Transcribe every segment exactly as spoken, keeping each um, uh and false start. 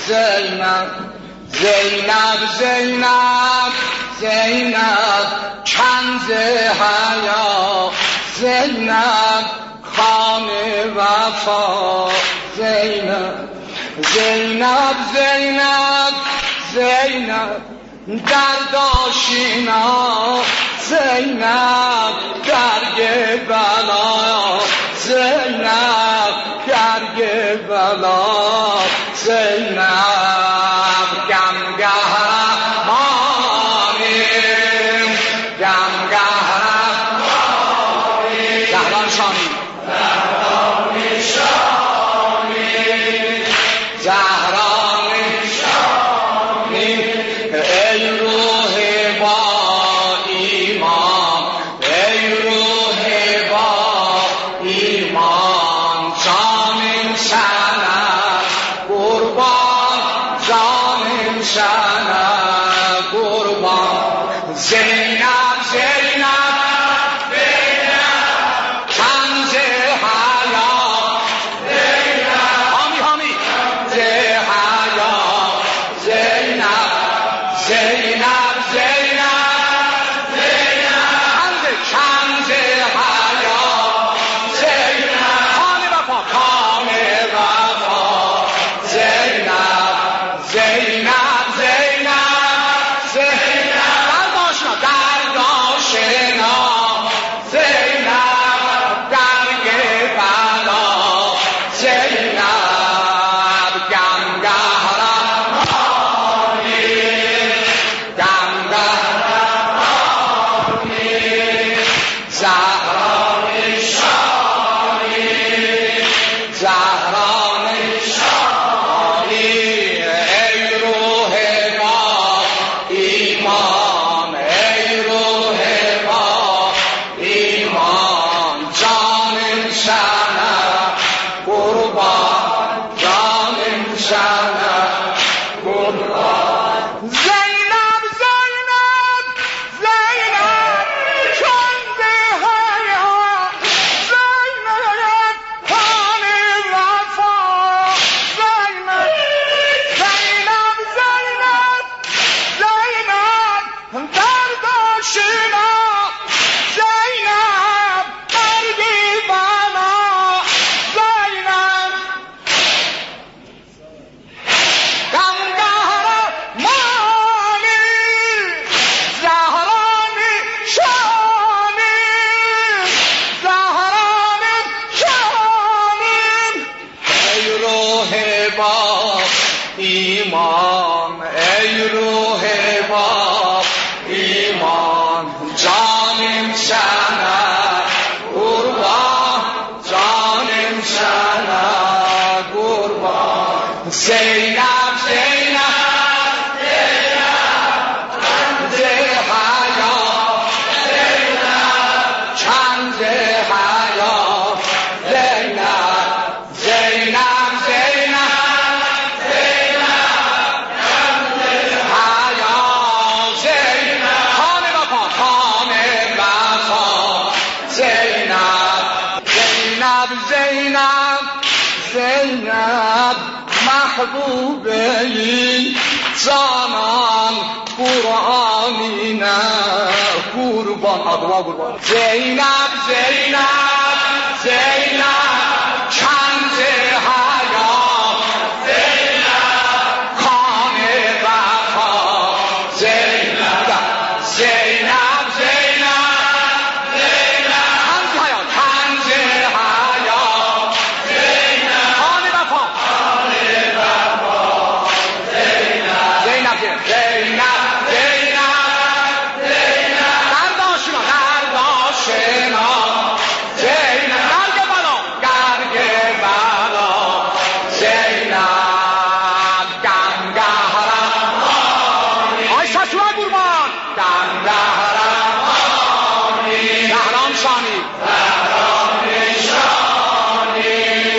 زینب زینب زینب زینب کنز حیا زینب خان وفا زینب زینب زینب زینب درداشینا زینب درگ بلا زینب درگ بلا زینب گمگهرمانی گمگهرمانی زهران شانی زهران شانی زهران شانی ای روح با ایمان ای روح با ایمان جانم شنم قربان جانم شنم قربان زینب زینب زینب کنز حیا زینب حامی حامی زه حیا زینب زینب زینب زینب کنز حیا زینب خانه وفا خانه وفا زینب زینب زینب زینب درداشنا درداشنا زینب درگ بلا زینب گمگهرمانی گمگهرمانی زهران شانی زهران شانی ای روح با ایمان ای روح با ایمان جانم شنم قربان جانم شنم قربان زینب زینب زینب کنز حیا زینب خان وفا زینب زینب زینب زینب درداشینا زینب درگی بنا زینب گمگهرمانی زهران شانی زهران شانی ای روح با ایمان ای روح با ایمان جانم شنم قربان جانم شنم قربان زینب زینب زینب کنز حیا زینب کنز حیا زینب زینب زینب زینب کنز حیا زینب خانه وفا خانه وفا زینب زینب زینب زینب محبوبه ای جانان قرآنی نه قربان آدما قربان زینب زینب زینب کنز حیا زینب خانه وفا زینب زینب زینب زینب کنز حیا کنز حیا زینب خانه وفا زینب زینب زینب درداشنا درداشنا زینب درگ بلا درگ بلا زینب گمگهرمانی آی سسوه قربان گمگهرمانی زهران شانی زهران شانی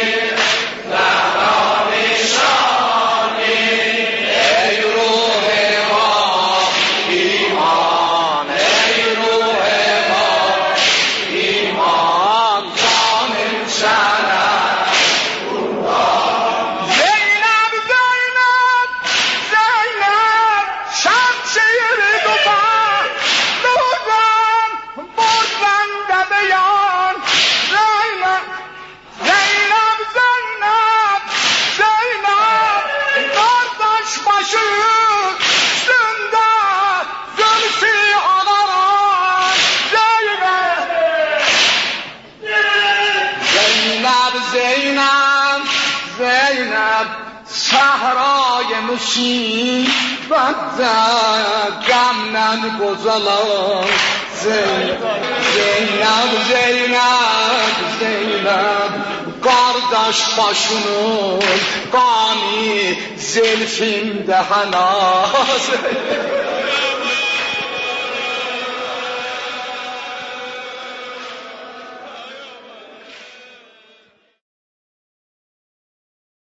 زهران شانی ای روح با ایمان ای روح با ایمان جانم شنم زینب زینب نوشی بدد گم نگذلم زینب زینب زینب زینب kardeş başının qani zelfim dəhənaz